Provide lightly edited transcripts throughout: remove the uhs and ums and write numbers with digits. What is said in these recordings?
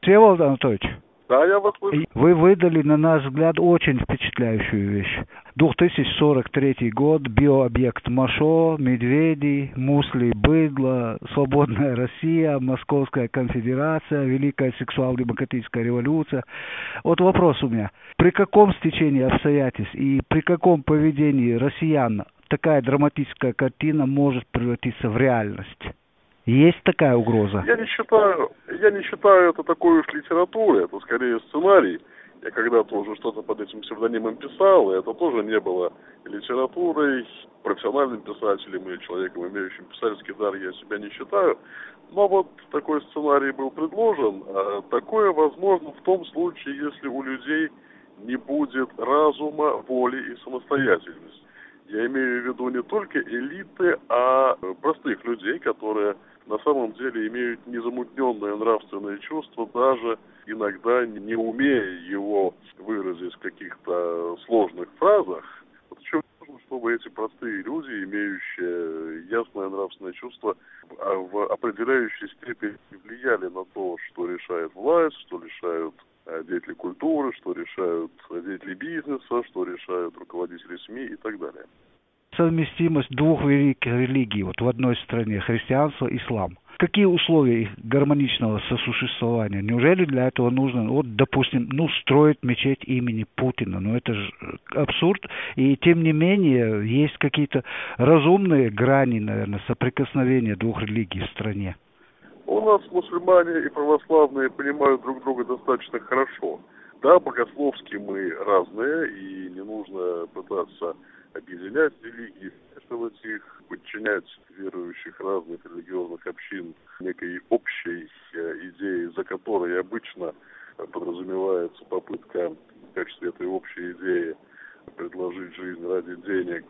Всеволод Анатольевич, Да, я вас слышу. вы выдали, на наш взгляд, очень впечатляющую вещь. 2043 год, биообъект МАШО, медведи, мусли, быдло, свободная Россия, Московская конфедерация, Великая сексуал-демократическая революция. Вот вопрос у меня. При каком стечении обстоятельств и при каком поведении россиян такая драматическая картина может превратиться в реальность? Есть такая угроза? Я не считаю это такой уж литературой, это скорее сценарий. Я когда-то уже что-то под этим псевдонимом писал, и это тоже не было литературой, профессиональным писателем или человеком, имеющим писательский дар, я себя не считаю. Но вот такой сценарий был предложен. Такое возможно в том случае, если у людей не будет разума, воли и самостоятельности. Я имею в виду не только элиты, а простых людей, которые на самом деле имеют незамутненное нравственное чувство, даже иногда не умея его выразить в каких-то сложных фразах. Вот еще нужно, чтобы эти простые люди, имеющие ясное нравственное чувство, в определяющей степени влияли на то, что решает власть, что решают деятели культуры, что решают деятели бизнеса, что решают руководители СМИ и так далее. Совместимость двух великих религий вот в одной стране, христианство и ислам. Какие условия их гармоничного сосуществования? Неужели для этого нужно, вот, допустим, строить мечеть имени Путина? Это же абсурд. И тем не менее, есть какие-то разумные грани, наверное, соприкосновения двух религий в стране. У нас мусульмане и православные понимают друг друга достаточно хорошо. Да, богословски мы разные, и не нужно пытаться объединять религии, смешивать их, подчинять верующих разных религиозных общин некой общей идее, за которой обычно подразумевается попытка в качестве этой общей идеи предложить жизнь ради денег,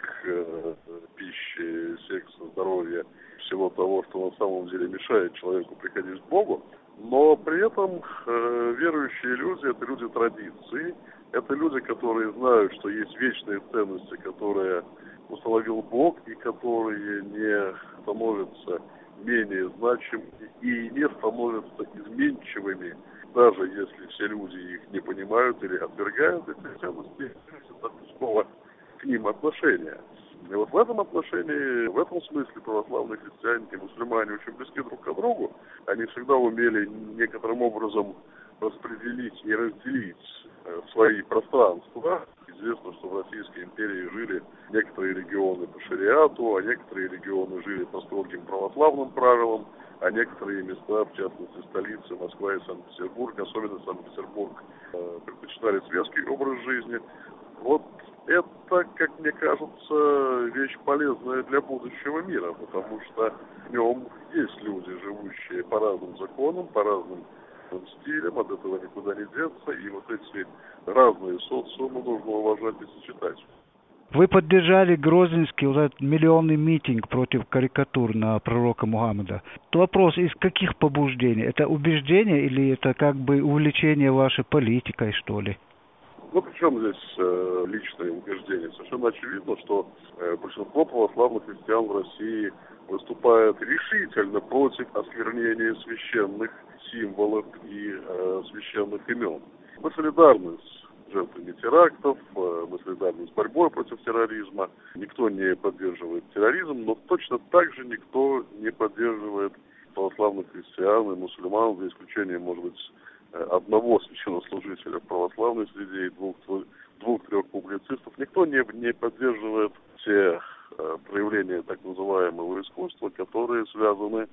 пищи, секса, здоровья, всего того, что на самом деле мешает человеку приходить к Богу. Но при этом верующие люди – это люди традиции, это люди, которые знают, что есть вечные ценности, которые установил Бог и которые не становятся менее значимыми и не становятся изменчивыми, даже если все люди их не понимают или отвергают эти ценности, от людского к ним отношения. И вот в этом отношении, в этом смысле православные христиане и мусульмане очень близки друг к другу. Они всегда умели некоторым образом распределить и разделить свои пространства. Известно, что в Российской империи жили некоторые регионы по шариату, а некоторые регионы жили по строгим православным правилам, а некоторые места, в частности столицы Москва и Санкт-Петербург, особенно Санкт-Петербург, предпочитали светский образ жизни. Вот это, как мне кажется, вещь полезная для будущего мира, потому что в нем есть люди, живущие по разным законам, по разным стилям, от этого никуда не деться, и вот эти разные социумы нужно уважать и сочетать. Вы поддержали Грозненский вот этот миллионный митинг против карикатур на пророка Мухаммеда. Вопрос, из каких побуждений? Это убеждение или это как бы увлечение вашей политикой, что ли? Причем здесь личное убеждение? Совершенно очевидно, что большинство православных христиан в России выступает решительно против осквернения священных символов и священных имен. Мы солидарны с жертвами терактов, мы солидарны с борьбой против терроризма. Никто не поддерживает терроризм, но точно так же никто не поддерживает православных христиан и мусульман, за исключением, может быть, одного священнослужителя в православной среде и двух-трех публицистов. Никто не поддерживает те проявления так называемого искусства, которые связаны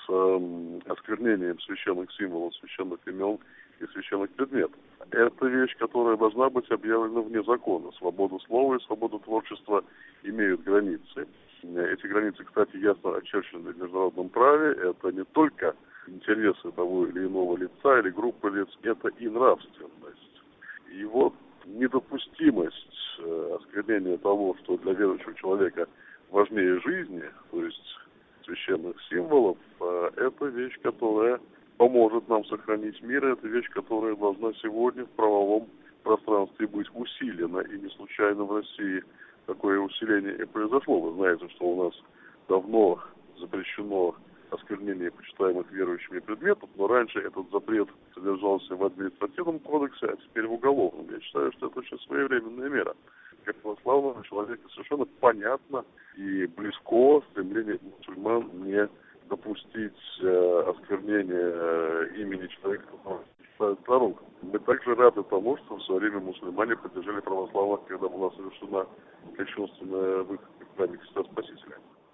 с осквернением священных символов, священных имен и священных предметов. Это вещь, которая должна быть объявлена вне закона. Свобода слова и свобода творчества имеют границы. Эти границы, кстати, ясно очерчены в международном праве. Это не только интересы того или иного лица или группы лиц, это и нравственность. И вот недопустимость осквернения того, что для верующего человека важнее жизни, то есть священных символов, это вещь, которая поможет нам сохранить мир, это вещь, которая должна сегодня в правовом пространстве быть усилена, и не случайно в России такое усиление и произошло. Вы знаете, что у нас давно запрещено осквернения почитаемых верующими предметов, но раньше этот запрет содержался в административном кодексе, а теперь в уголовном. Я считаю, что это очень своевременная мера. Как православному человеку совершенно понятно и близко стремление мусульман не допустить осквернения имени человека, которого считают пророком. Мы также рады тому, что в свое время мусульмане поддержали православных, когда была совершена кощунственная выходка в храме Христа Спасителя.